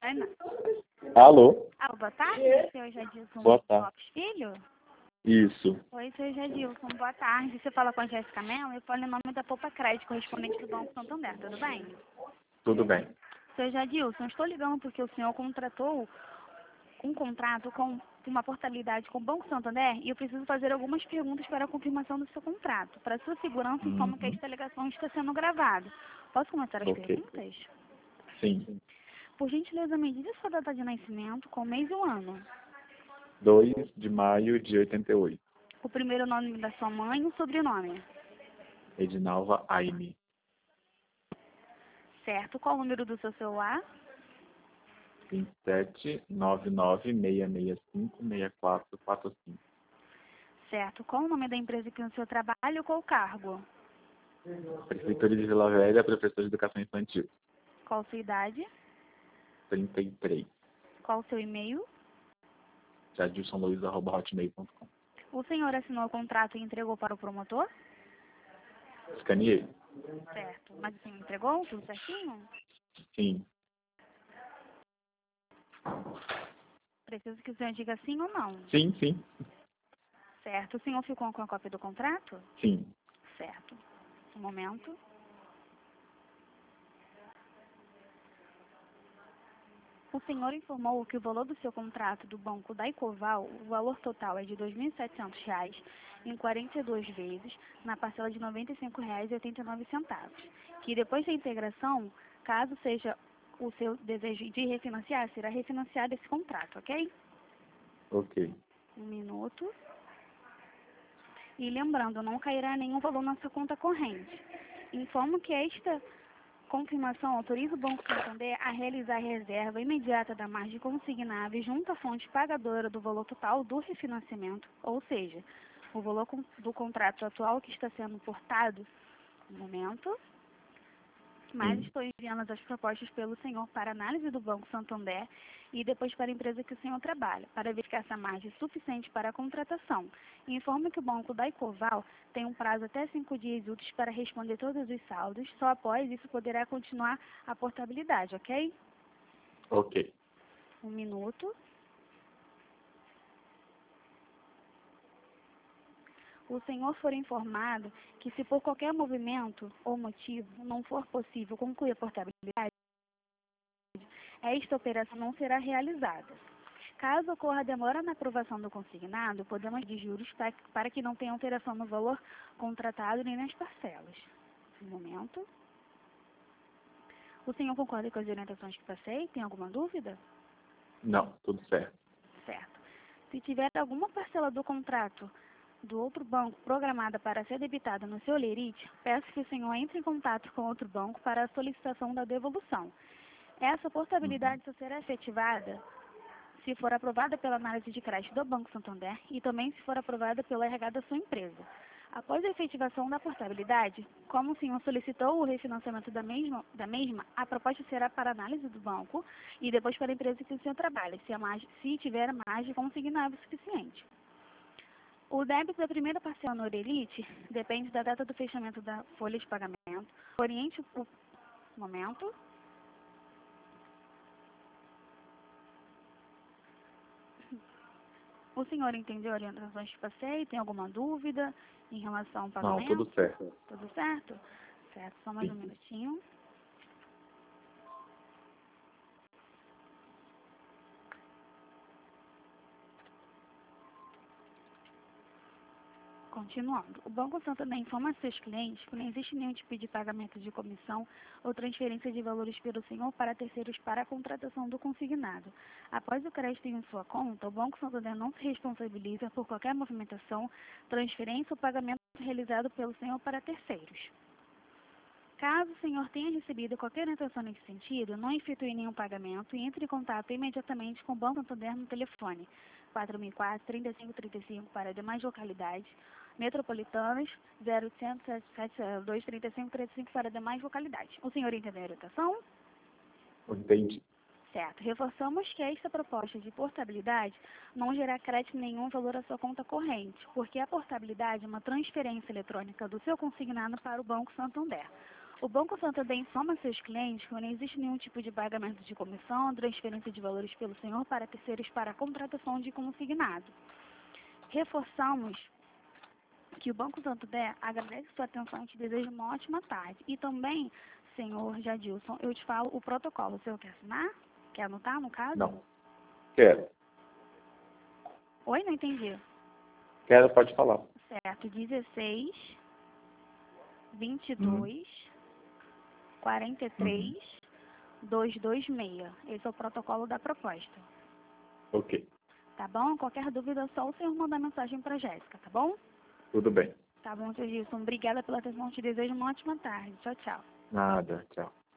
Vai não. Alô? Alô, boa tarde, senhor Jadilson Boa tarde. Lopes Filho? Isso. Oi, senhor Jadilson, boa tarde. Você fala com a Jéssica Mello, eu falo em nome da Poupa Crédito, correspondente do Banco Santander, tudo bem? Tudo bem. Senhor Jadilson, estou ligando porque o senhor contratou um contrato com uma portabilidade com o Banco Santander e eu preciso fazer algumas perguntas para a confirmação do seu contrato. Para sua segurança, informo que esta ligação está sendo gravada. Posso começar as Ok. perguntas? Sim. Por gentileza, me diga sua data de nascimento, com o mês e o ano. 2 de maio de 88. O primeiro nome da sua mãe e o sobrenome. Edinalva Aime. Certo. Qual o número do seu celular? 27 99 665 6445. Certo. Qual o nome da empresa que o senhor trabalha ou qual o cargo? Prefeitura de Vila Velha, professor de educação infantil. Qual sua idade? 33. Qual o seu e-mail? jadilsonluiz@hotmail.com. O senhor assinou o contrato e entregou para o promotor? Escaneei? Certo. Mas o senhor entregou tudo certinho? Sim. Preciso que o senhor diga sim ou não. Sim, sim. Certo. O senhor ficou com a cópia do contrato? Sim. Certo. Um momento. O senhor informou que o valor do seu contrato do Banco da Ecoval, o valor total é de R$ 2.700 em 42 vezes, na parcela de R$ 95,89. Que depois da integração, caso seja o seu desejo de refinanciar, será refinanciado esse contrato, ok? Ok. Um minuto. E lembrando, não cairá nenhum valor na sua conta corrente. Informo que esta confirmação autoriza o Banco Santander a realizar a reserva imediata da margem consignável junto à fonte pagadora do valor total do refinanciamento, ou seja, o valor do contrato atual que está sendo portado no momento, mas estou enviando as propostas pelo senhor para análise do Banco Santander e depois para a empresa que o senhor trabalha, para verificar essa margem é suficiente para a contratação. Informo que o Banco da Ecoval tem um prazo até 5 dias úteis para responder todos os saldos, só após isso poderá continuar a portabilidade, ok? Ok. Um minuto. O senhor for informado que se por qualquer movimento ou motivo não for possível concluir a portabilidade, esta operação não será realizada. Caso ocorra demora na aprovação do consignado, podemos de juros para que não tenha alteração no valor contratado nem nas parcelas. Um momento. O senhor concorda com as orientações que passei? Tem alguma dúvida? Não, tudo certo. Certo. Se tiver alguma parcela do contrato do outro banco programada para ser debitada no seu lerite, peço que o senhor entre em contato com outro banco para a solicitação da devolução. Essa portabilidade só será efetivada se for aprovada pela análise de crédito do Banco Santander e também se for aprovada pelo RH da sua empresa. Após a efetivação da portabilidade, como o senhor solicitou o refinanciamento da mesma, a proposta será para análise do banco e depois para a empresa que o senhor trabalha, se tiver margem consignável suficiente. O débito da primeira parcela no Orelite depende da data do fechamento da folha de pagamento. Oriente o momento. O senhor entendeu as orientações que passei? Tem alguma dúvida em relação ao Não, pagamento? tudo certo. Tudo certo? Certo, só mais um Sim. minutinho. Continuando, o Banco Santander informa a seus clientes que não existe nenhum tipo de pagamento de comissão ou transferência de valores pelo senhor para terceiros para a contratação do consignado. Após o crédito em sua conta, o Banco Santander não se responsabiliza por qualquer movimentação, transferência ou pagamento realizado pelo senhor para terceiros. Caso o senhor tenha recebido qualquer intenção nesse sentido, não efetue nenhum pagamento e entre em contato imediatamente com o Banco Santander no telefone 4004-3535 para demais localidades, metropolitanas 0800 702 3535 para demais localidades. O senhor entendeu a orientação? Entendi. Certo. Reforçamos que esta proposta de portabilidade não gerará crédito nenhum valor à sua conta corrente, porque a portabilidade é uma transferência eletrônica do seu consignado para o Banco Santander. O Banco Santander informa seus clientes que não existe nenhum tipo de pagamento de comissão, transferência de valores pelo senhor para terceiros para a contratação de consignado. Reforçamos que o Banco Santander agradece sua atenção e te deseja uma ótima tarde. E também, senhor Jadilson, eu te falo o protocolo. O senhor quer assinar? Quer anotar, no caso? Não. Quero. Oi, não entendi. Quero, pode falar. Certo, 16, 22, 43, 226. Esse é o protocolo da proposta. Ok. Tá bom? Qualquer dúvida, é só o senhor mandar mensagem para Jéssica, tá bom? Tudo bem. Tá bom, senhor Gilson. Obrigada pela atenção. Te desejo uma ótima tarde. Tchau, tchau. Nada, tchau.